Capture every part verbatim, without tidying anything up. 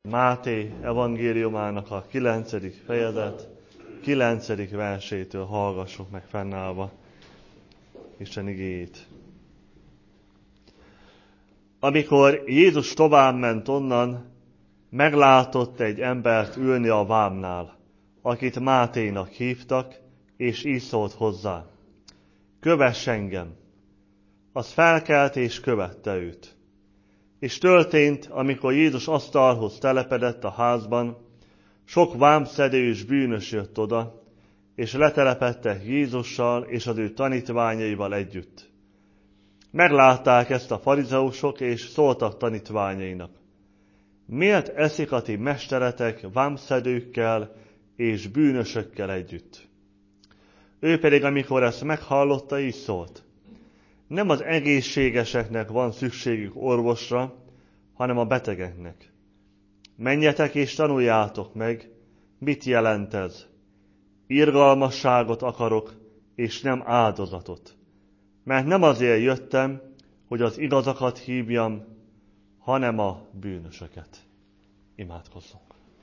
Máté evangéliumának a kilencedik fejezet, kilencedik versétől hallgassuk meg fennállva Isten igéjét. Amikor Jézus továbbment onnan, meglátott egy embert ülni a vámnál, akit Máténak hívtak, és így szólt hozzá: kövess engem! Az felkelt és követte őt. És történt, amikor Jézus asztalhoz telepedett a házban, sok vámszedő és bűnös jött oda, és letelepedtek Jézussal és az ő tanítványaival együtt. Meglátták ezt a farizeusok, és szóltak tanítványainak: miért eszik a ti mesteretek vámszedőkkel és bűnösökkel együtt? Ő pedig, amikor ezt meghallotta, így szólt: nem az egészségeseknek van szükségük orvosra, hanem a betegeknek. Menjetek és tanuljátok meg, mit jelent ez. Irgalmasságot akarok, és nem áldozatot. Mert nem azért jöttem, hogy az igazakat hívjam, hanem a bűnösöket. Imádkozzunk.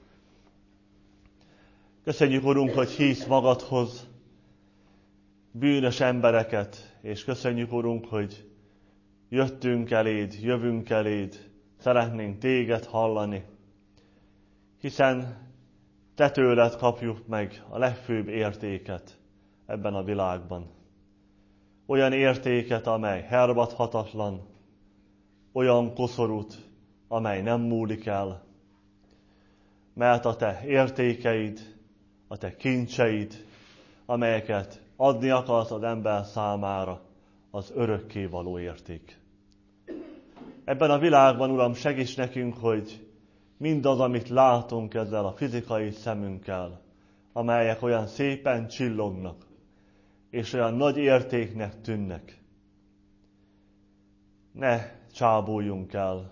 Köszönjük, Urunk, hogy hívsz magadhoz bűnös embereket, és köszönjük, Urunk, hogy jöttünk eléd, jövünk eléd, szeretnénk téged hallani, hiszen te tőled kapjuk meg a legfőbb értéket ebben a világban. Olyan értéket, amely hervadhatatlan, olyan koszorút, amely nem múlik el, mert a te értékeid, a te kincseid, amelyeket adni akarsz az ember számára, az örökkévaló érték. Ebben a világban, Uram, segíts nekünk, hogy mindaz, amit látunk ezzel a fizikai szemünkkel, amelyek olyan szépen csillognak, és olyan nagy értéknek tűnnek, ne csábúljunk el,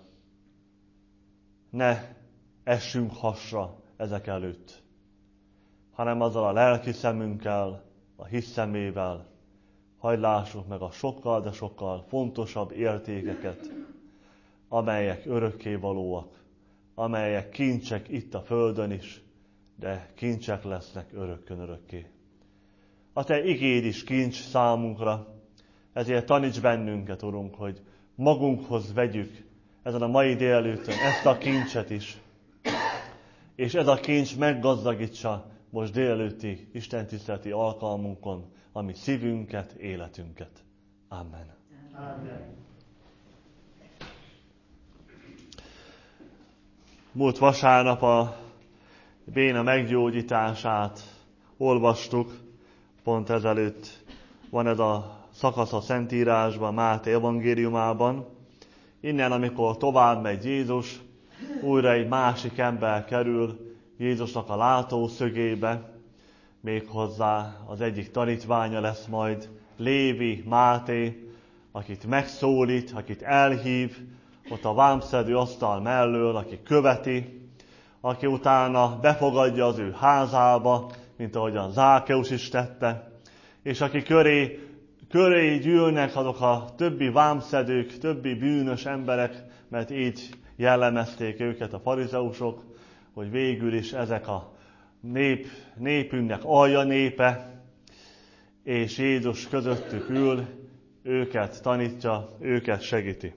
ne essünk hasra ezek előtt, hanem azzal a lelki szemünkkel, a hisz szemével hadd lássuk meg a sokkal, de sokkal fontosabb értékeket, amelyek örökkévalóak, amelyek kincsek itt a földön is, de kincsek lesznek örökkön örökké. A te igéd is kincs számunkra, ezért taníts bennünket, Urunk, hogy magunkhoz vegyük ezen a mai délelőttön ezt a kincset is, és ez a kincs meggazdagítsa most délelőtti istentiszteleti alkalmunkon a mi szívünket, életünket. Amen. Amen. Múlt vasárnap a béna meggyógyítását olvastuk, pont ezelőtt van ez a szakasz a Szentírásban, Máté evangéliumában. Innen, amikor tovább megy Jézus, újra egy másik ember kerül Jézusnak a látószögébe, méghozzá az egyik tanítványa lesz majd, Lévi, Máté, akit megszólít, akit elhív, ott a vámszedő asztal mellől, aki követi, aki utána befogadja az ő házába, mint ahogyan Zákeus is tette, és aki köré, köré gyűlnek azok a többi vámszedők, többi bűnös emberek, mert így jellemezték őket a farizeusok, hogy végül is ezek a nép, népünknek alja népe, és Jézus közöttük ül, őket tanítja, őket segíti.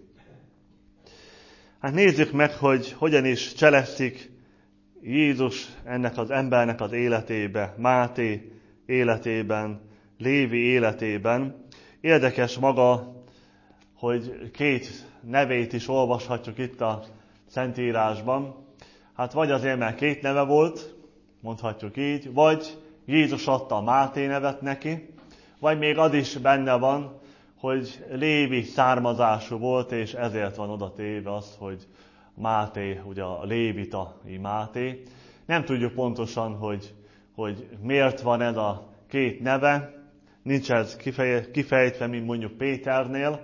Hát nézzük meg, hogy hogyan is cselekszik Jézus ennek az embernek az életébe, Máté életében, Lévi életében. Érdekes maga, hogy két nevét is olvashatjuk itt a Szentírásban. Hát vagy azért, mert két neve volt, mondhatjuk így, vagy Jézus adta a Máté nevet neki, vagy még az is benne van, hogy Lévi származású volt, és ezért van oda téve az, hogy Máté, ugye a lévitai Máté. Nem tudjuk pontosan, hogy, hogy miért van ez a két neve, nincs ez kifejtve, mint mondjuk Péternél,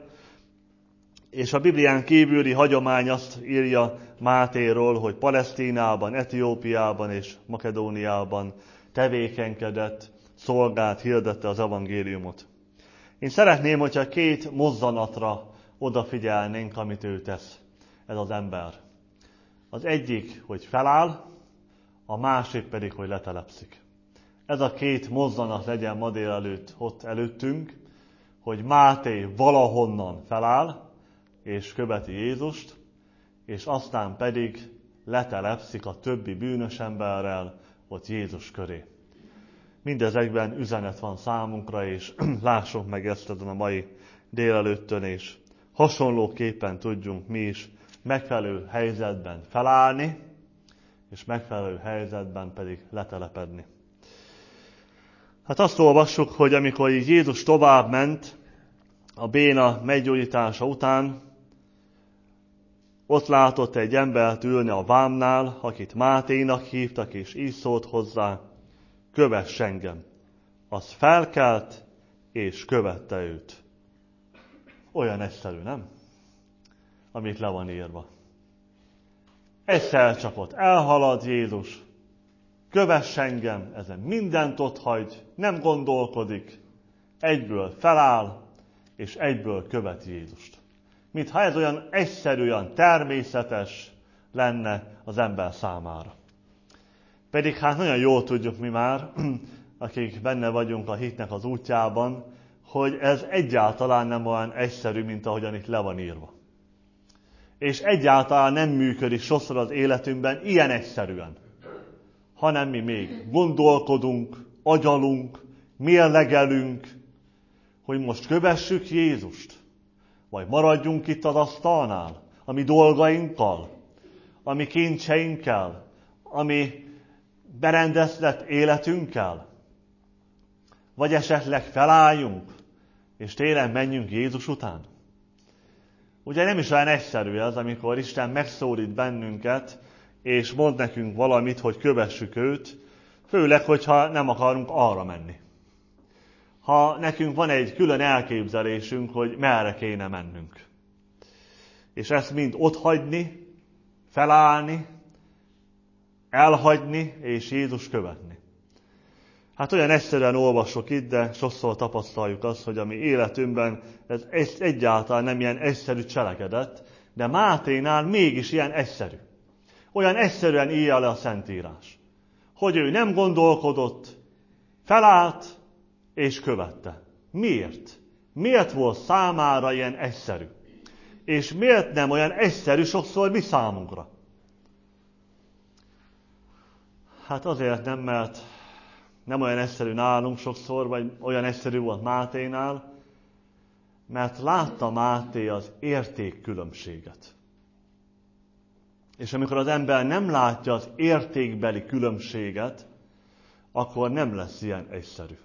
és a Biblián kívüli hagyomány azt írja Mátéról, hogy Palesztinában, Etiópiában és Makedóniában tevékenykedett, szolgált, hirdette az evangéliumot. Én szeretném, hogyha két mozzanatra odafigyelnénk, amit ő tesz, ez az ember. Az egyik, hogy feláll, a másik pedig, hogy letelepszik. Ez a két mozzanat legyen ma délelőtt ott előttünk, hogy Máté valahonnan feláll, és követi Jézust, és aztán pedig letelepszik a többi bűnös emberrel ott Jézus köré. Mindezekben üzenet van számunkra, és lássuk meg ezt ezen a mai délelőttön, és hasonlóképpen tudjunk mi is megfelelő helyzetben felállni, és megfelelő helyzetben pedig letelepedni. Hát azt olvassuk, hogy amikor így Jézus tovább ment a béna meggyógyítása után, ott látott egy embert ülni a vámnál, akit Máténak hívtak, és így szólt hozzá: kövess engem. Az felkelt, és követte őt. Olyan egyszerű, nem? Amit le van írva. Egyszer csak ott elhalad Jézus, kövess engem, ezen mindent otthagy, nem gondolkodik, egyből feláll, és egyből követi Jézust. Mintha ez olyan egyszerű, olyan természetes lenne az ember számára. Pedig hát nagyon jól tudjuk mi már, akik benne vagyunk a hitnek az útjában, hogy ez egyáltalán nem olyan egyszerű, mint ahogyan itt le van írva. És egyáltalán nem működik sokszor az életünkben ilyen egyszerűen, hanem mi még gondolkodunk, agyalunk, mérlegelünk, hogy most kövessük Jézust, vagy maradjunk itt az asztalnál, a mi dolgainkkal, a mi kincseinkkel, a mi berendezett életünkkel, vagy esetleg felálljunk, és tényleg menjünk Jézus után. Ugye nem is olyan egyszerű ez, amikor Isten megszólít bennünket, és mond nekünk valamit, hogy kövessük őt, főleg, hogyha nem akarunk arra menni. Ha nekünk van egy külön elképzelésünk, hogy merre kéne mennünk. És ezt mind otthagyni, felállni, elhagyni, és Jézus követni. Hát olyan egyszerűen olvasok itt, de sokszor tapasztaljuk azt, hogy a mi életünkben ez egyáltalán nem ilyen egyszerű cselekedet, de Máténál mégis ilyen egyszerű. Olyan egyszerűen írja le a Szentírás, hogy ő nem gondolkodott, felállt és követte. Miért? Miért volt számára ilyen egyszerű? És miért nem olyan egyszerű sokszor mi számunkra? Hát azért nem, mert nem olyan egyszerű nálunk sokszor, vagy olyan egyszerű volt Máténál, mert látta Máté az értékkülönbséget. És amikor az ember nem látja az értékbeli különbséget, akkor nem lesz ilyen egyszerű.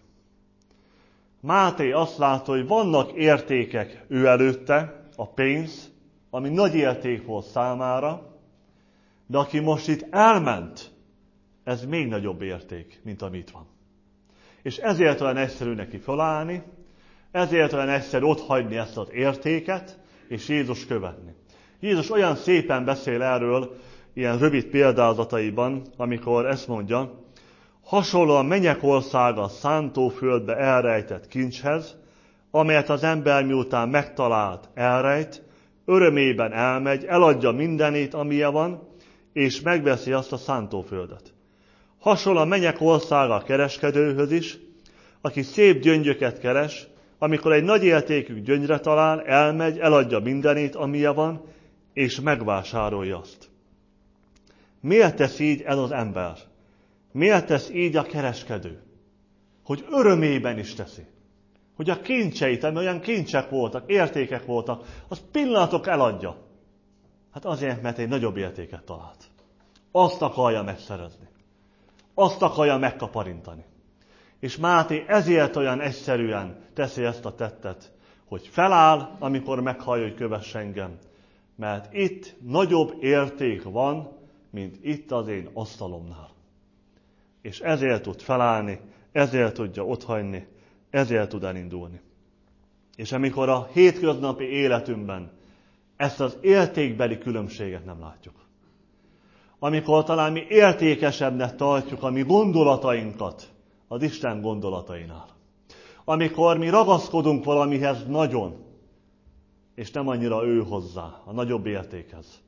Máté azt látta, hogy vannak értékek ő előtte, a pénz, ami nagy érték volt számára, de aki most itt elment, ez még nagyobb érték, mint ami itt van. És ezért olyan egyszerű neki felállni, ezért olyan egyszerű otthagyni ezt az értéket, és Jézus követni. Jézus olyan szépen beszél erről, ilyen rövid példázataiban, amikor ezt mondja: hasonló a mennyek országa a szántóföldbe elrejtett kincshez, amelyet az ember miután megtalált, elrejt, örömében elmegy, eladja mindenét, amilyen van, és megveszi azt a szántóföldet. Hasonló a mennyek országa a kereskedőhöz is, aki szép gyöngyöket keres, amikor egy nagy értékű gyöngyre talál, elmegy, eladja mindenét, amilyen van, és megvásárolja azt. Miért tesz így ez az ember? Miért tesz így a kereskedő? Hogy örömében is teszi. Hogy a kincseit, ami olyan kincsek voltak, értékek voltak, az pillanatok eladja. Hát azért, mert egy nagyobb értéket talált. Azt akarja megszerezni. Azt akarja megkaparintani. És Máté ezért olyan egyszerűen teszi ezt a tettet, hogy feláll, amikor meghallja, hogy kövess engem. Mert itt nagyobb érték van, mint itt az én asztalomnál. És ezért tud felállni, ezért tudja otthagyni, ezért tud elindulni. És amikor a hétköznapi életünkben ezt az értékbeli különbséget nem látjuk, amikor talán mi értékesebbnek tartjuk a mi gondolatainkat az Isten gondolatainál, amikor mi ragaszkodunk valamihez nagyon, és nem annyira ő hozzá, a nagyobb értékhez,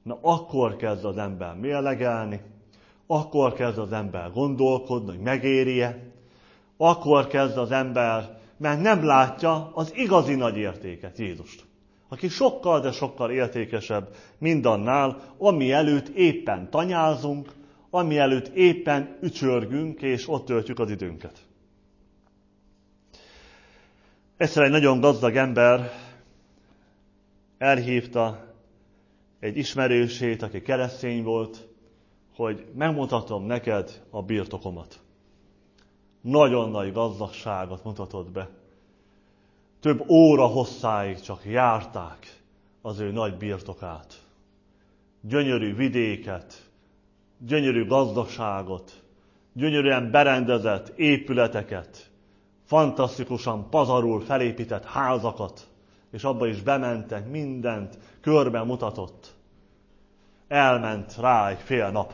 na akkor kezd az ember mérlegelni, akkor kezd az ember gondolkodni, hogy megéri-e, akkor kezd az ember, mert nem látja az igazi nagy értéket, Jézust, aki sokkal, de sokkal értékesebb mindannál, ami előtt éppen tanyázunk, ami előtt éppen ücsörgünk, és ott töltjük az időnket. Egyszer egy nagyon gazdag ember elhívta egy ismerősét, aki keresztény volt, hogy megmutatom neked a birtokomat. Nagyon nagy gazdagságot mutatott be. Több óra hosszáig csak járták az ő nagy birtokát. Gyönyörű vidéket, gyönyörű gazdagságot, gyönyörűen berendezett épületeket, fantasztikusan pazarul felépített házakat, és abba is bementek, mindent körbe mutatott. Elment rá egy fél nap.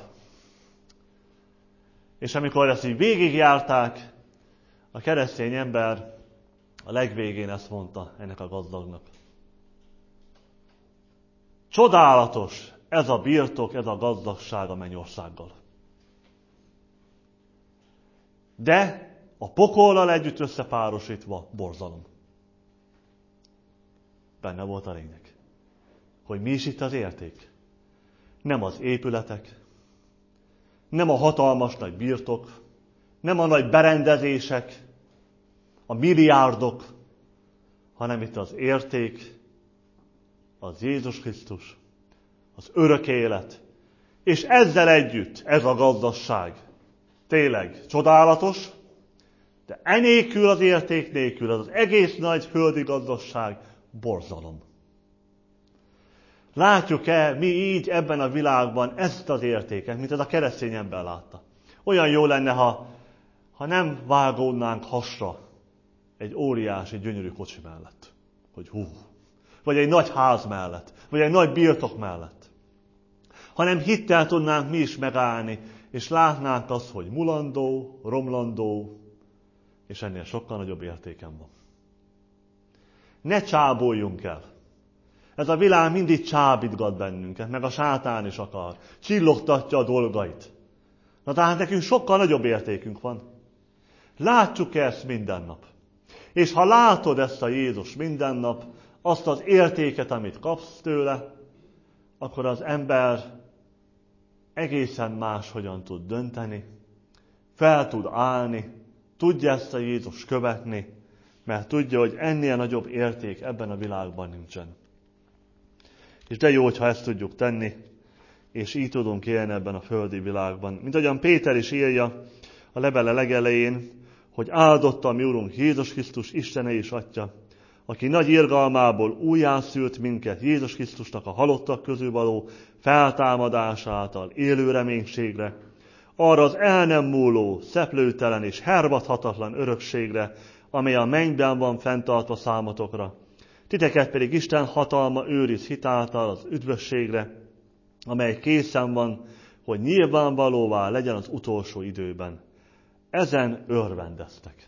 És amikor ezt így végigjárták, a keresztény ember a legvégén ezt mondta ennek a gazdagnak. Csodálatos ez a birtok, ez a gazdagság a mennyországgal. De a pokollal együtt összepárosítva borzalom. Benne volt a lényeg. Hogy mi is itt az érték? Nem az épületek, nem a hatalmas nagy birtok, nem a nagy berendezések, a milliárdok, hanem itt az érték, az Jézus Krisztus, az örök élet, és ezzel együtt ez a gazdaság tényleg csodálatos, de enélkül az érték nélkül az, az egész nagy földi gazdaság borzalom. Látjuk-e mi így ebben a világban ezt az értéket, mint ez a keresztény ember látta? Olyan jó lenne, ha, ha nem vágódnánk hasra egy óriási, gyönyörű kocsi mellett. Hogy hú, vagy egy nagy ház mellett, vagy egy nagy birtok mellett. Hanem hittel tudnánk mi is megállni, és látnánk azt, hogy mulandó, romlandó, és ennél sokkal nagyobb értéken van. Ne csáboljunk el. Ez a világ mindig csábítgat bennünket, meg a sátán is akar. Csillogtatja a dolgait. Na tehát nekünk sokkal nagyobb értékünk van. Látjuk ezt minden nap. És ha látod ezt a Jézus minden nap, azt az értéket, amit kapsz tőle, akkor az ember egészen máshogyan tud dönteni, fel tud állni, tudja ezt a Jézus követni, mert tudja, hogy ennél nagyobb érték ebben a világban nincsen. És de jó, hogyha ezt tudjuk tenni, és így tudunk élni ebben a földi világban. Mint ahogyan Péter is írja a levele legelején, hogy áldotta a mi Urunk Jézus Krisztus Istene és Atya, aki nagy irgalmából újjászült minket Jézus Krisztusnak a halottak közül való feltámadásától élő reménységre, arra az el nem múló, szeplőtelen és hervadhatatlan örökségre, amely a mennyben van fenntartva számotokra. Titeket pedig Isten hatalma őriz hitáltal az üdvösségre, amely készen van, hogy nyilvánvalóvá legyen az utolsó időben. Ezen örvendeztek.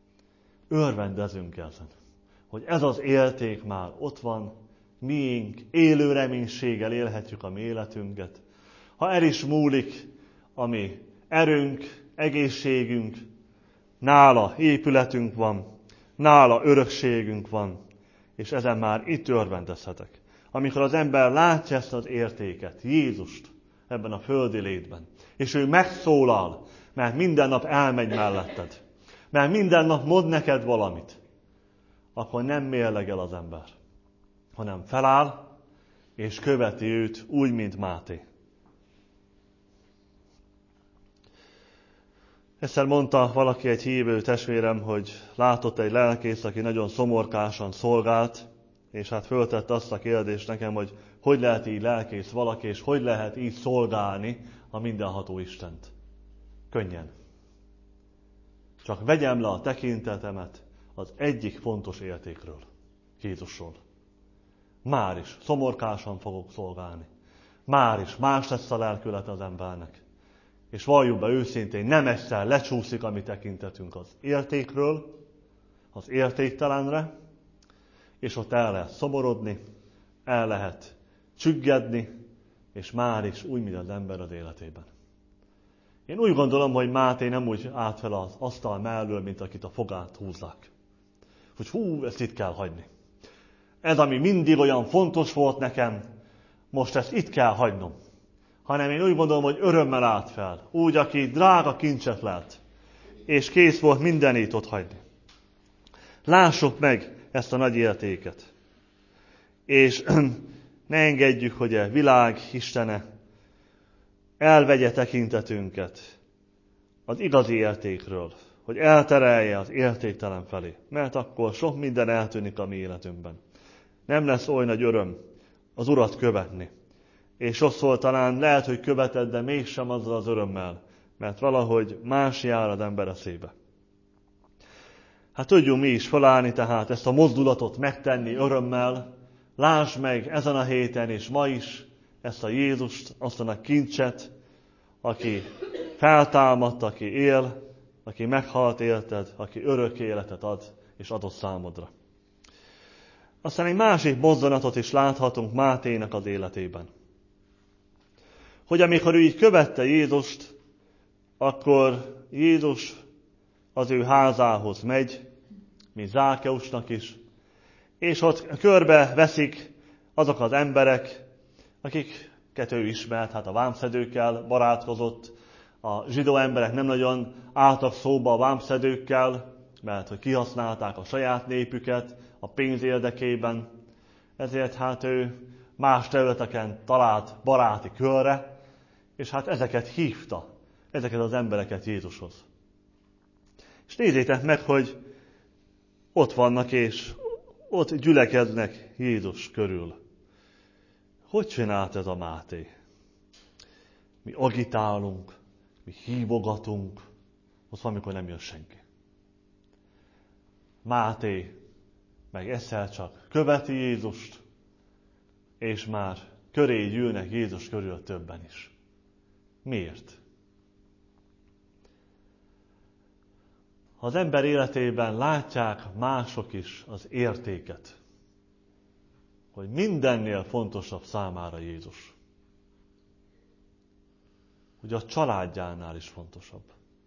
Örvendezünk ezen, hogy ez az érték már ott van, miénk, élő reménységgel élhetjük a mi életünket. Ha el is múlik a mi erőnk, egészségünk, nála épületünk van, nála örökségünk van, és ezen már itt örvendezhetek. Amikor az ember látja ezt az értéket, Jézust ebben a földi létben, és ő megszólal, mert minden nap elmegy melletted, mert minden nap mond neked valamit, akkor nem mérlegel az ember, hanem feláll, és követi őt úgy, mint Máté. Egyszer mondta valaki, egy hívő testvérem, hogy látott egy lelkész, aki nagyon szomorkásan szolgált, és hát föltette azt a kérdést nekem, hogy hogy lehet így lelkész valaki, és hogy lehet így szolgálni a mindenható Istent. Könnyen. Csak vegyem le a tekintetemet az egyik fontos értékről, Jézusról. Már is szomorkásan fogok szolgálni. Már is más lesz a lelkület az embernek. És valljuk be őszintén, nem egyszer lecsúszik a mi tekintetünk az értékről, az értéktelenre, és ott el lehet szomorodni, el lehet csüggedni, és már is úgy, mint az ember az életében. Én úgy gondolom, hogy Máté nem úgy állt fel az asztal mellől, mint akit a fogát húzzák. Hogy hú, ezt itt kell hagyni. Ez, ami mindig olyan fontos volt nekem, most ezt itt kell hagynom. Hanem én úgy gondolom, hogy örömmel állt fel. Úgy, aki drága kincset lát. És kész volt mindenét ott hagyni. Lássuk meg ezt a nagy értéket. És ne engedjük, hogy a világ istene elvegye tekintetünket az igazi értékről, hogy elterelje az értéktelen felé. Mert akkor sok minden eltűnik a mi életünkben. Nem lesz oly nagy öröm az Urat követni. És sokszor talán lehet, hogy követed, de mégsem azzal az örömmel, mert valahogy más jár az ember eszébe. Hát tudjunk mi is felállni tehát ezt a mozdulatot megtenni örömmel. Lásd meg ezen a héten és ma is ezt a Jézust, azt a nagy kincset, aki feltámadt, aki él, aki meghalt érted, aki örök életet ad és adott számodra. Aztán egy másik mozdulatot is láthatunk Máténak az életében. Hogy amikor ő így követte Jézust, akkor Jézus az ő házához megy, mint Zákeusnak is, és ott körbe veszik azok az emberek, akiket ő ismert, hát a vámszedőkkel barátkozott. A zsidó emberek nem nagyon álltak szóba a vámszedőkkel, mert hogy kihasználták a saját népüket a pénz érdekében. Ezért hát ő más területeken talált baráti körre, és hát ezeket hívta, ezeket az embereket Jézushoz. És nézzétek meg, hogy ott vannak, és ott gyülekeznek Jézus körül. Hogy csinált ez a Máté? Mi agitálunk, mi hívogatunk, az valamikor nem jön senki. Máté meg egyszer csak követi Jézust, és már köré gyűlnek Jézus körül többen is. Miért? Az ember életében látják mások is az értéket, hogy mindennél fontosabb számára Jézus. Hogy a családjánál is fontosabb.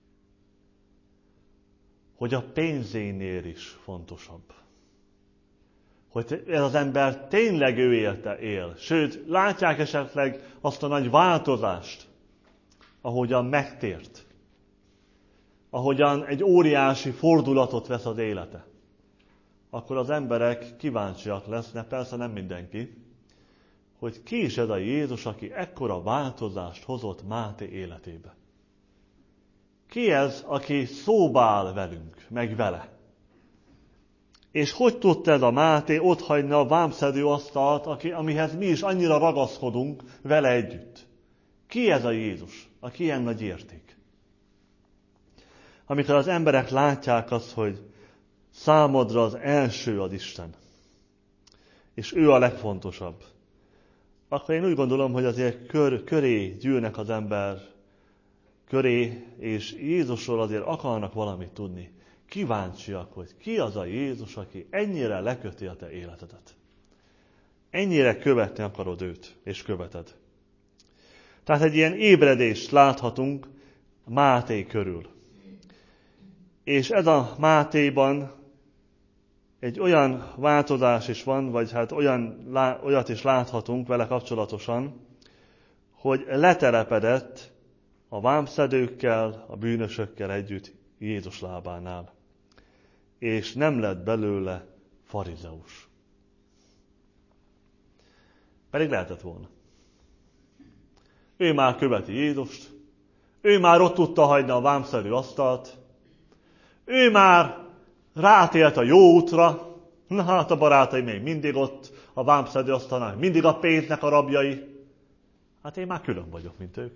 Hogy a pénzénél is fontosabb. Hogy ez az ember tényleg ő élte él. Sőt, látják esetleg azt a nagy változást, ahogyan megtért. Ahogyan egy óriási fordulatot vesz az élete. Akkor az emberek kíváncsiak lesznek, persze nem mindenki, hogy ki is ez a Jézus, aki ekkora változást hozott Máté életébe. Ki ez, aki szóba áll velünk, meg vele? És hogy tudta ez a Máté otthagyni a vámszedő asztalt, aki, amihez mi is annyira ragaszkodunk vele együtt? Ki ez a Jézus, aki ilyen nagy érték? Amikor az emberek látják azt, hogy számodra az első az Isten, és ő a legfontosabb, akkor én úgy gondolom, hogy azért kör, köré gyűlnek az ember köré, és Jézusról azért akarnak valamit tudni. Kíváncsiak, hogy ki az a Jézus, aki ennyire leköti a te életedet. Ennyire követni akarod őt, és követed. Tehát egy ilyen ébredést láthatunk Máté körül. És ez a Mátéban egy olyan változás is van, vagy hát olyan, olyat is láthatunk vele kapcsolatosan, hogy letelepedett a vámszedőkkel, a bűnösökkel együtt Jézus lábánál. És nem lett belőle farizeus. Pedig lehetett volna. Ő már követi Jézust, ő már ott tudta hagyni a vámszedő asztalt, ő már rátért a jó útra, na hát a barátai még mindig ott, a vámszedő asztalnál, mindig a pénznek a rabjai. Hát én már külön vagyok, mint ők.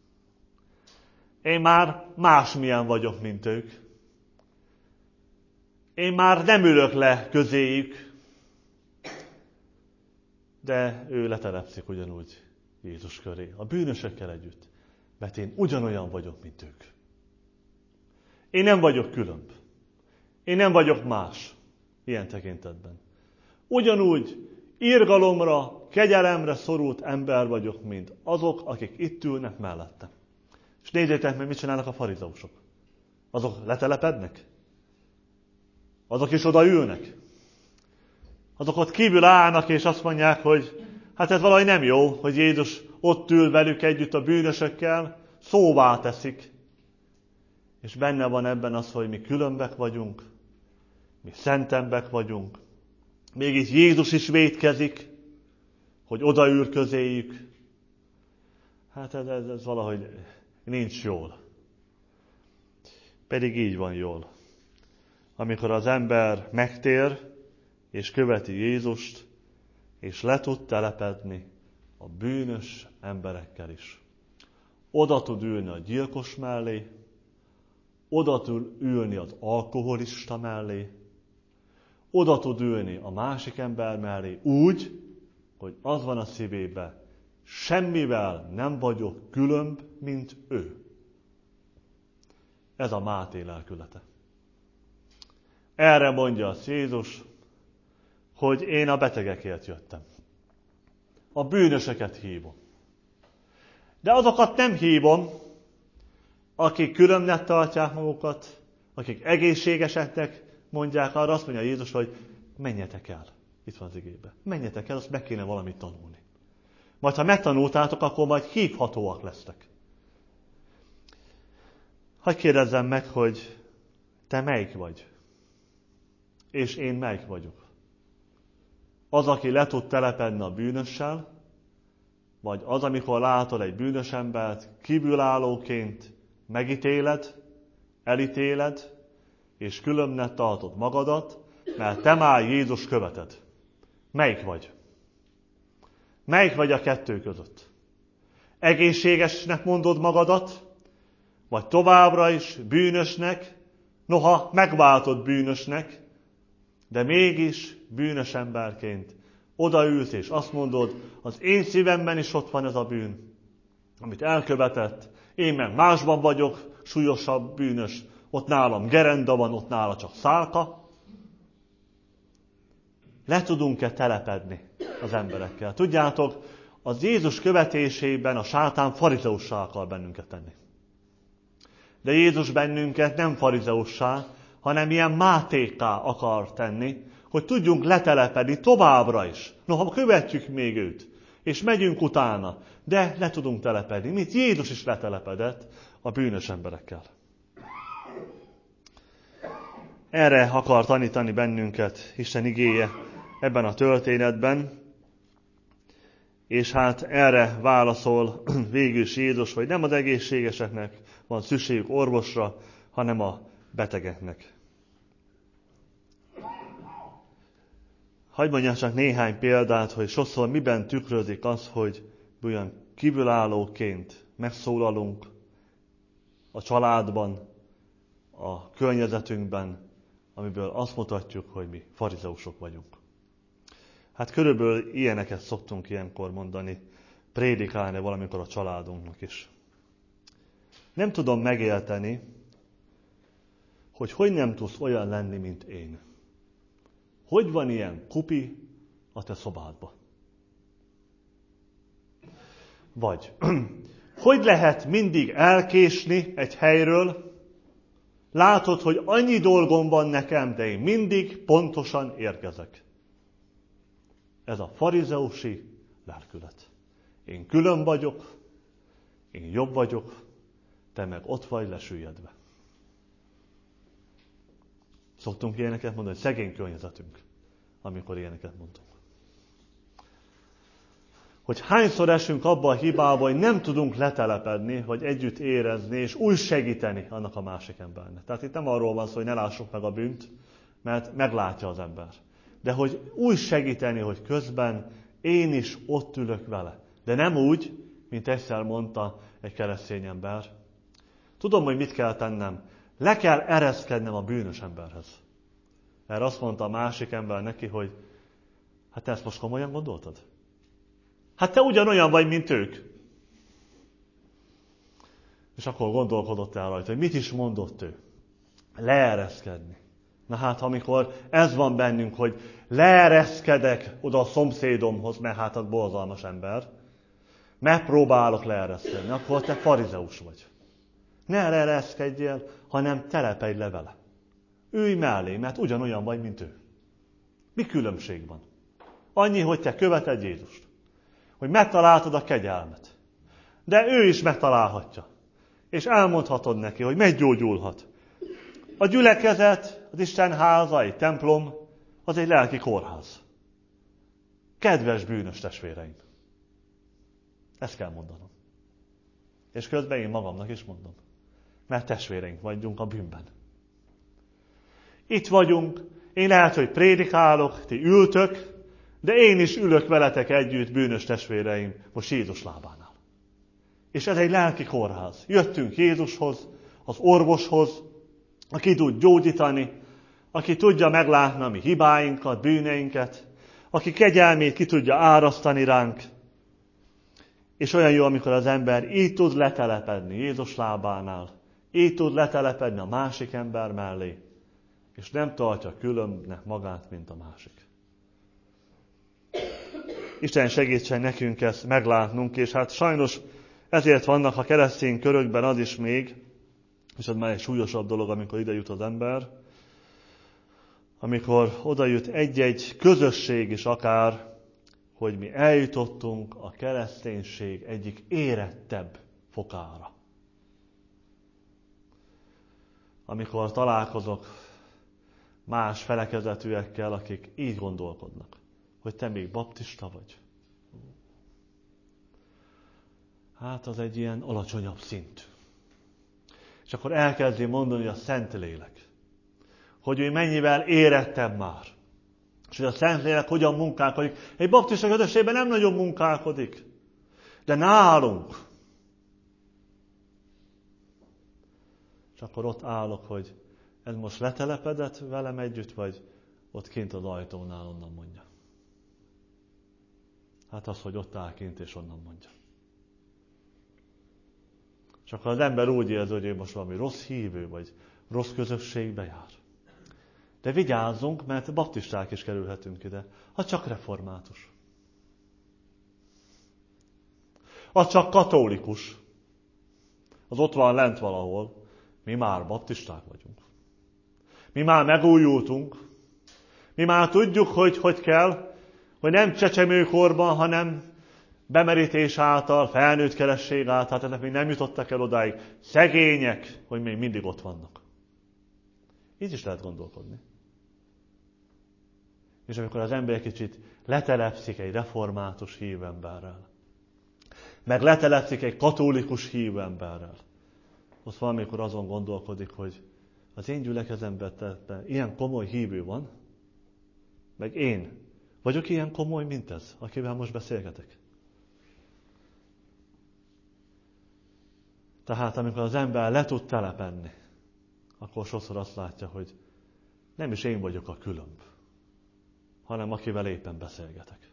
Én már másmilyen vagyok, mint ők. Én már nem ülök le közéjük. De ő letelepszik ugyanúgy Jézus köré, a bűnösökkel együtt. Mert én ugyanolyan vagyok, mint ők. Én nem vagyok különb. Én nem vagyok más ilyen tekintetben. Ugyanúgy irgalomra, kegyelemre szorult ember vagyok, mint azok, akik itt ülnek mellettem. És nézzétek meg, mit csinálnak a farizeusok. Azok letelepednek? Azok is oda ülnek? Azok ott kívül állnak, és azt mondják, hogy hát ez valahogy nem jó, hogy Jézus ott ül velük együtt a bűnösökkel, szóvá teszik. És benne van ebben az, hogy mi különbek vagyunk, mi szentembek vagyunk. Mégis Jézus is vétkezik, hogy odaül közéjük. Hát ez, ez, ez valahogy nincs jól. Pedig így van jól. Amikor az ember megtér, és követi Jézust, és le tud telepedni a bűnös emberekkel is. Oda tud ülni a gyilkos mellé, oda tud ülni az alkoholista mellé, oda tud ülni a másik ember mellé úgy, hogy az van a szívében, semmivel nem vagyok különb, mint ő. Ez a Máté lelkülete. Erre mondja az Jézus, hogy én a betegekért jöttem. A bűnöseket hívom. De azokat nem hívom, akik különbnek tartják magukat, akik egészségeseknek mondják, arra azt mondja Jézus, hogy menjetek el. Itt van az igében. Menjetek el, azt meg kéne valamit tanulni. Majd ha megtanultátok, akkor majd hívhatóak lesztek. Hadd kérdezzem meg, hogy te melyik vagy? És én melyik vagyok? Az, aki le tud telepedni a bűnössel, vagy az, amikor látod egy bűnös embert, kívülállóként megítéled, elítéled, és különbnek tartod magadat, mert te már Jézus követed. Melyik vagy? Melyik vagy a kettő között? Egészségesnek mondod magadat, vagy továbbra is bűnösnek, noha megváltod bűnösnek, de mégis bűnös emberként odaülsz, és azt mondod, az én szívemben is ott van ez a bűn, amit elkövetett, én meg másban vagyok, súlyosabb bűnös, ott nálam gerenda van, ott nála csak szálka. Le tudunk-e telepedni az emberekkel? Tudjátok, az Jézus követésében a sátán farizeussá akar bennünket tenni. De Jézus bennünket nem farizeussá, hanem ilyen Mátékká akar tenni, hogy tudjunk letelepedni továbbra is. Noha követjük még őt, és megyünk utána, de le tudunk telepedni, mint Jézus is letelepedett a bűnös emberekkel. Erre akar tanítani bennünket Isten igéje ebben a történetben, és hát erre válaszol végül is Jézus, hogy nem az egészségeseknek van szükségük orvosra, hanem a betegeknek. Hadd mondjak csak néhány példát, hogy sokszor miben tükrözik az, hogy olyan kívülállóként megszólalunk a családban, a környezetünkben, amiből azt mutatjuk, hogy mi farizeusok vagyunk. Hát körülbelül ilyeneket szoktunk ilyenkor mondani, prédikálni valamikor a családunknak is. Nem tudom megérteni, hogy hogy nem tudsz olyan lenni, mint én. Hogy van ilyen kupi a te szobádba? Vagy, hogy lehet mindig elkésni egy helyről, látod, hogy annyi dolgom van nekem, de én mindig pontosan érkezek. Ez a farizeusi lelkület. Én külön vagyok, én jobb vagyok, te meg ott vagy lesüllyedve. Szoktunk ilyeneket mondani, hogy szegény környezetünk, amikor ilyeneket mondunk. Hogy hányszor esünk abba a hibába, hogy nem tudunk letelepedni, vagy együtt érezni, és úgy segíteni annak a másik embernek. Tehát itt nem arról van szó, hogy ne lássuk meg a bűnt, mert meglátja az ember. De hogy úgy segíteni, hogy közben én is ott ülök vele. De nem úgy, mint egyszer mondta egy keresztény ember. Tudom, hogy mit kell tennem. Le kell ereszkednem a bűnös emberhez. Erre azt mondta a másik ember neki, hogy hát te ezt most komolyan gondoltad? Hát te ugyanolyan vagy, mint ők. És akkor gondolkodott el rajta, hogy mit is mondott ő. Leereszkedni. Na hát, amikor ez van bennünk, hogy leereszkedek oda a szomszédomhoz, mert hát az borzalmas ember, megpróbálok leereszkedni, akkor te farizeus vagy. Ne leereszkedjél, hanem telepedj le vele. Ülj mellé, mert ugyanolyan vagy, mint ő. Mi különbség van? Annyi, hogy te követed Jézust. Hogy megtaláltad a kegyelmet. De ő is megtalálhatja. És elmondhatod neki, hogy meggyógyulhat. A gyülekezet, az Isten háza, egy templom, az egy lelki kórház. Kedves bűnös testvéreim! Ezt kell mondanom. És közben én magamnak is mondom. Mert testvéreink vagyunk a bűnben. Itt vagyunk, én lehet, hogy prédikálok, ti ültök, de én is ülök veletek együtt, bűnös testvéreim, most Jézus lábánál. És ez egy lelki kórház. Jöttünk Jézushoz, az orvoshoz, aki tud gyógyítani, aki tudja meglátni a mi hibáinkat, bűneinket, aki kegyelmét ki tudja árasztani ránk. És olyan jó, amikor az ember így tud letelepedni Jézus lábánál, így tud letelepedni a másik ember mellé, és nem tartja különbnek magát, mint a másik. Isten segítsen nekünk ezt meglátnunk, és hát sajnos ezért vannak a keresztény körökben az is még, és az már egy súlyosabb dolog, amikor ide jut az ember, amikor oda jut egy-egy közösség is akár, hogy mi eljutottunk a kereszténység egyik érettebb fokára. Amikor találkozok más felekezetűekkel, akik így gondolkodnak, hogy te még baptista vagy. Hát az egy ilyen alacsonyabb szint. És akkor elkezdi mondani a Szentlélek, hogy ő mennyivel érettebb már. És hogy a Szentlélek hogyan munkálkodik. Egy baptista közösségben nem nagyon munkálkodik. De nálunk. És akkor ott állok, hogy ez most letelepedett velem együtt, vagy ott kint az ajtónál onnan mondja. Hát az, hogy ott áll kint és onnan mondja. És akkor az ember úgy érzi, hogy ő most valami rossz hívő, vagy rossz közösségbe jár. De vigyázzunk, mert baptisták is kerülhetünk ide. Ha csak református. Ha csak katolikus. Az ott van lent valahol. Mi már baptisták vagyunk. Mi már megújultunk. Mi már tudjuk, hogy hogy kell, hogy nem csecsemőkorban, hanem bemerítés által, felnőtt keresség által, hát ennek még nem jutottak el odáig. Szegények, hogy még mindig ott vannak. Így is lehet gondolkodni. És amikor az ember kicsit letelepszik egy református hívemberrel, meg letelepszik egy katolikus hívemberrel, ott valamikor azon gondolkodik, hogy az én gyülekezetemben ilyen komoly hívő van, meg én vagyok ilyen komoly, mint ez, akivel most beszélgetek. Tehát amikor az ember le tud telepedni, akkor sokszor azt látja, hogy nem is én vagyok a különb, hanem akivel éppen beszélgetek.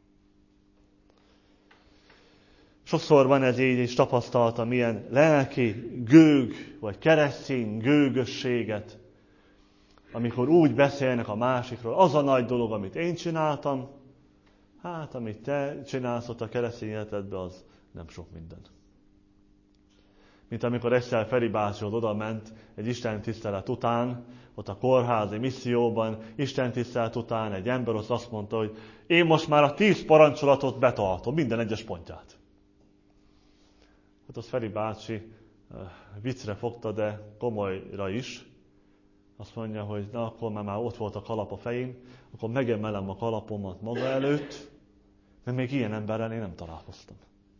Sokszor van ez így, és tapasztaltam ilyen lelki gőg, vagy keresztény gőgösséget, amikor úgy beszélnek a másikról, az a nagy dolog, amit én csináltam, hát amit te csinálsz ott a keresztény életedben, az nem sok minden. Mint amikor egyszer Feri bácsihoz oda ment egy istentisztelet után, ott a kórházi misszióban, istentisztelet után egy ember ott azt mondta, hogy én most már a tíz parancsolatot betartom, minden egyes pontját. Hát az Feri bácsi viccre fogta, de komolyra is. Azt mondja, hogy na akkor már, már ott volt a kalap a fején, akkor megemelem a kalapomat maga előtt, mert még ilyen emberrel én nem találkoztam.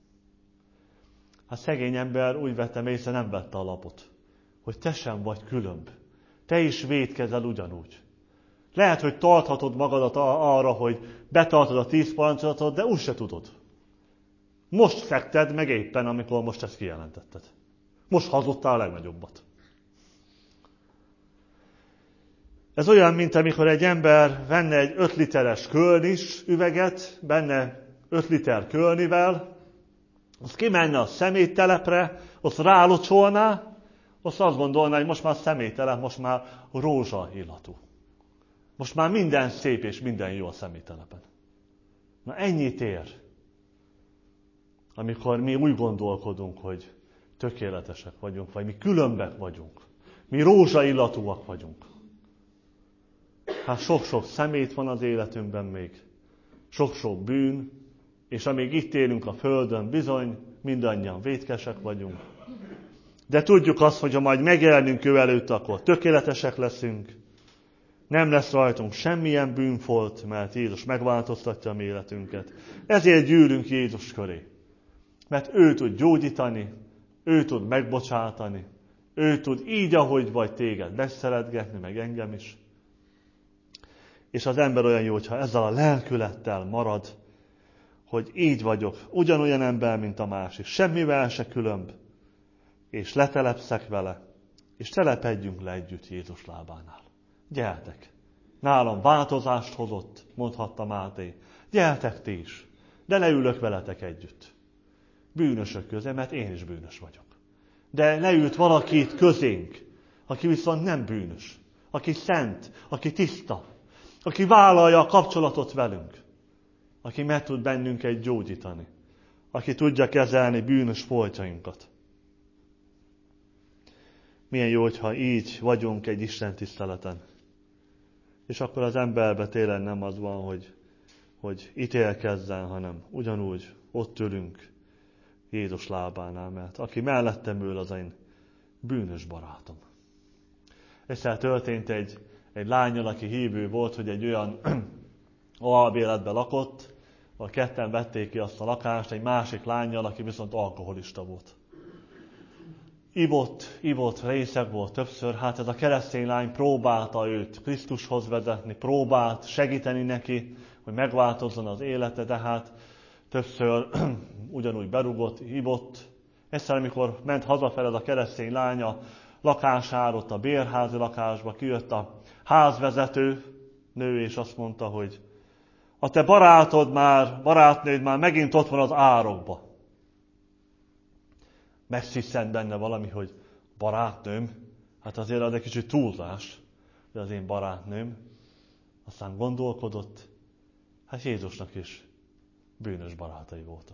Hát szegény ember úgy vettem észre, nem vette a lapot, hogy te sem vagy különb. Te is vétkezel ugyanúgy. Lehet, hogy tarthatod magadat arra, hogy betartod a tíz parancsolatot, de úgy se tudod. Most szekted meg éppen, amikor most ezt kijelentetted. Most hazudtál a legnagyobbat. Ez olyan, mint amikor egy ember venne egy öt literes kölnis üveget, benne öt liter kölnivel, az kimenne a szeméttelepre, azt rálocsolná, Most azt gondolná, hogy most már személytelen, most már rózsa illatú. Most már minden szép és minden jó a személytelepen. Na ennyit ér, amikor mi úgy gondolkodunk, hogy tökéletesek vagyunk, vagy mi különbek vagyunk. Mi rózsa illatúak vagyunk. Hát sok-sok szemét van az életünkben még, sok-sok bűn, és amíg itt élünk a földön, bizony mindannyian vétkesek vagyunk. De tudjuk azt, hogy ha majd megjelenünk ő előtt, akkor tökéletesek leszünk. Nem lesz rajtunk semmilyen bűnfolt, mert Jézus megváltoztatja a mi életünket. Ezért gyűlünk Jézus köré. Mert ő tud gyógyítani, ő tud megbocsátani, ő tud így, ahogy vagy téged megszeretgetni, meg engem is. És az ember olyan jó, hogyha ezzel a lelkülettel marad, hogy így vagyok, ugyanolyan ember, mint a másik, semmivel se különb, és letelepszek vele, és telepedjünk le együtt Jézus lábánál. Gyertek! Nálam változást hozott, mondhatta Máté. Gyertek ti is, de leülök veletek együtt. Bűnösök közé, mert én is bűnös vagyok. De leült valaki itt közénk, aki viszont nem bűnös, aki szent, aki tiszta, aki vállalja a kapcsolatot velünk, aki meg tud bennünket gyógyítani, aki tudja kezelni bűnös foltjainkat. Milyen jó, hogyha így vagyunk egy Isten tiszteleten. És akkor az emberben tényleg nem az van, hogy, hogy ítélkezzen, hanem ugyanúgy ott ülünk Jézus lábánál, mert aki mellettem ül, az én bűnös barátom. Egyszer történt egy, egy lánnyal, aki hívő volt, hogy egy olyan albéletben lakott, ahol ketten vették ki azt a lakást, egy másik lánnyal, aki viszont alkoholista volt. Ivott, ivott, részeg volt többször, hát ez a keresztény lány próbálta őt Krisztushoz vezetni, próbált segíteni neki, hogy megváltozzon az élete, de hát többször ugyanúgy berugott, ivott. Egyszer, amikor ment hazafelé a keresztény lánya lakására, ott a bérházi lakásba, kijött a házvezető nő, és azt mondta, hogy a te barátod már, barátnőd már megint ott van az árokba. Megsziszent benne valami, hogy barátnőm, hát azért az egy kicsit túlzás, hogy az én barátnőm. Aztán gondolkodott, hát Jézusnak is bűnös barátai voltak.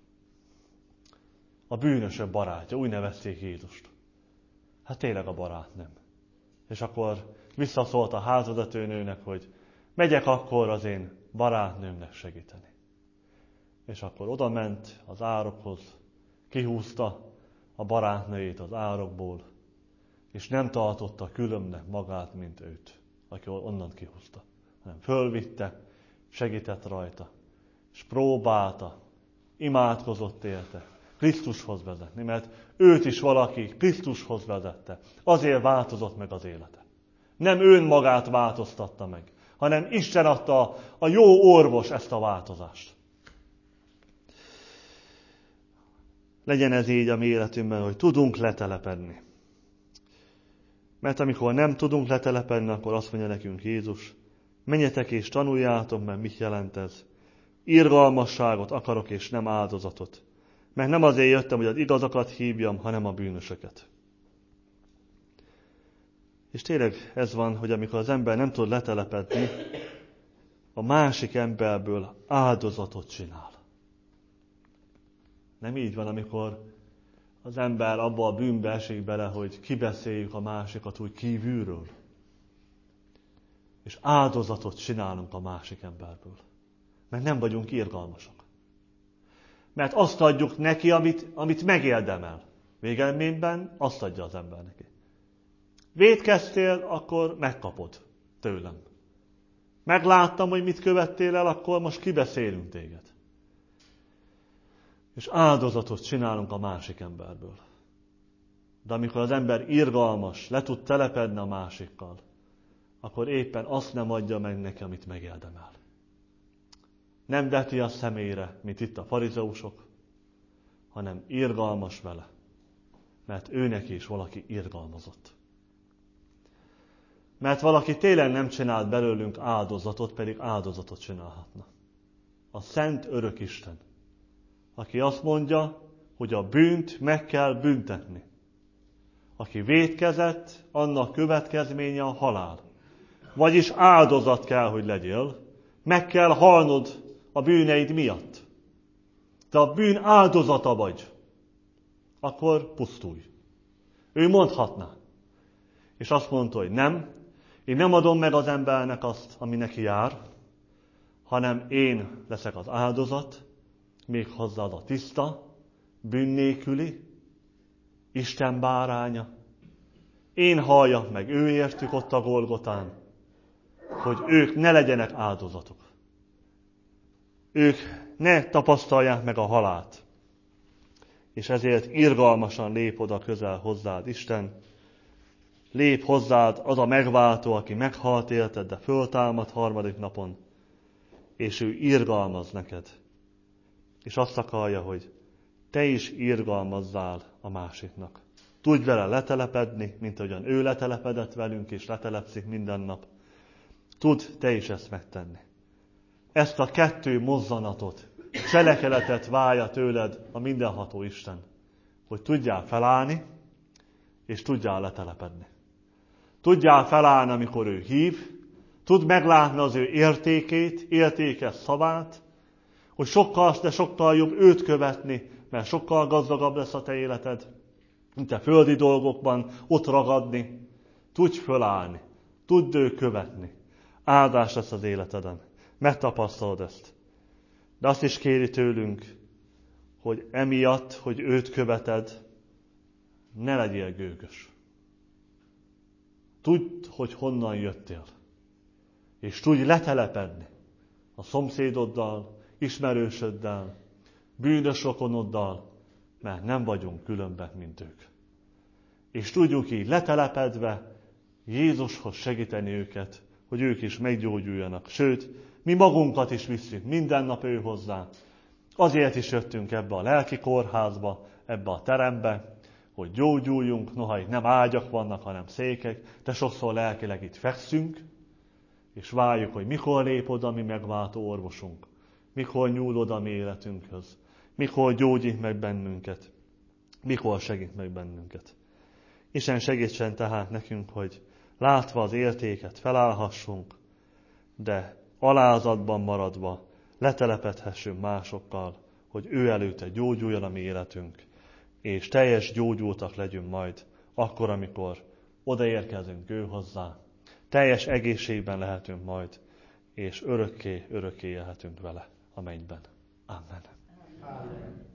A bűnösök barátja, úgy nevezték Jézust. Hát tényleg a barátnőm. És akkor visszaszólt a házvezetőnőnek, hogy megyek akkor az én barátnőmnek segíteni. És akkor oda ment az árokhoz, kihúzta a barátnőjét az árokból, és nem tartotta különbnek magát, mint őt, aki onnan kihúzta, hanem fölvitte, segített rajta, és próbálta, imádkozott érte, Krisztushoz vezetni, mert őt is valaki Krisztushoz vezette. Azért változott meg az élete. Nem önmagát változtatta meg, hanem Isten adta a jó orvos ezt a változást. Legyen ez így a mi életünkben, hogy tudunk letelepedni. Mert amikor nem tudunk letelepedni, akkor azt mondja nekünk Jézus, menjetek és tanuljátok, mert mit jelent ez. Irgalmasságot akarok és nem áldozatot. Mert nem azért jöttem, hogy az igazakat hívjam, hanem a bűnösöket. És tényleg ez van, hogy amikor az ember nem tud letelepedni, a másik emberből áldozatot csinál. Nem így van, amikor az ember abba a bűnbe esik bele, hogy kibeszéljük a másikat úgy kívülről. És áldozatot csinálunk a másik emberből. Mert nem vagyunk irgalmasak. Mert azt adjuk neki, amit, amit megérdemel. Végeredményben azt adja az ember neki. Vétkeztél, akkor megkapod tőlem. Megláttam, hogy mit követtél el, akkor most kibeszélünk téged. És áldozatot csinálunk a másik emberből. De amikor az ember irgalmas, le tud telepedni a másikkal, akkor éppen azt nem adja meg neki, amit megérdemel. Nem veti a szemére, mint itt a farizeusok, hanem irgalmas vele, mert ő neki is valaki irgalmazott. Mert valaki tényleg nem csinált belőlünk áldozatot, pedig áldozatot csinálhatna. A Szent Örök Isten, aki azt mondja, hogy a bűnt meg kell büntetni. Aki vétkezett, annak következménye a halál. Vagyis áldozat kell, hogy legyél. Meg kell halnod a bűneid miatt. Te a bűn áldozata vagy. Akkor pusztulj. Ő mondhatná. És azt mondta, hogy nem, én nem adom meg az embernek azt, ami neki jár, hanem én leszek az áldozat, méghozzá az a tiszta, bűn nélküli, Isten báránya. Én halljak meg ő értük ott a Golgotán, hogy ők ne legyenek áldozatok. Ők ne tapasztalják meg a halált. És ezért irgalmasan lép oda közel hozzád Isten. Lép hozzád az a megváltó, aki meghalt érted, de föltámad harmadik napon. És ő irgalmaz neked. És azt akarja, hogy te is irgalmazzál a másiknak. Tudj vele letelepedni, mint ahogyan ő letelepedett velünk, és letelepszik minden nap. Tudd te is ezt megtenni. Ezt a kettő mozzanatot, cselekedetet várja tőled a mindenható Isten, hogy tudjál felállni, és tudjál letelepedni. Tudjál felállni, amikor ő hív, tudd meglátni az ő értékét, értékes szavát, hogy sokkal, de sokkal jobb őt követni, mert sokkal gazdagabb lesz a te életed, mint a földi dolgokban ott ragadni. Tudj fölállni, tudd ő követni. Áldás lesz az életeden. Megtapasztalod ezt. De azt is kéri tőlünk, hogy emiatt, hogy őt követed, ne legyél gőgös. Tudd, hogy honnan jöttél. És tudj letelepedni a szomszédoddal, ismerősöddel, bűnös rokonoddal, mert nem vagyunk különbek, mint ők. És tudjuk így letelepedve Jézushoz segíteni őket, hogy ők is meggyógyuljanak. Sőt, mi magunkat is visszük minden nap ő hozzá. Azért is jöttünk ebbe a lelki kórházba, ebbe a terembe, hogy gyógyuljunk, noha itt nem ágyak vannak, hanem székek, de sokszor lelkileg itt fekszünk, és várjuk, hogy mikor lép oda mi megváltó orvosunk, mikor nyúl oda mi életünkhöz, mikor gyógyít meg bennünket, mikor segít meg bennünket. Isten segítsen tehát nekünk, hogy látva az értéket felállhassunk, de alázatban maradva letelepedhessünk másokkal, hogy ő előtte gyógyuljon a mi életünk, és teljes gyógyultak legyünk majd, akkor, amikor odaérkezünk ő hozzá, teljes egészségben lehetünk majd, és örökké, örökké élhetünk vele a mennyben. Amen. Amen.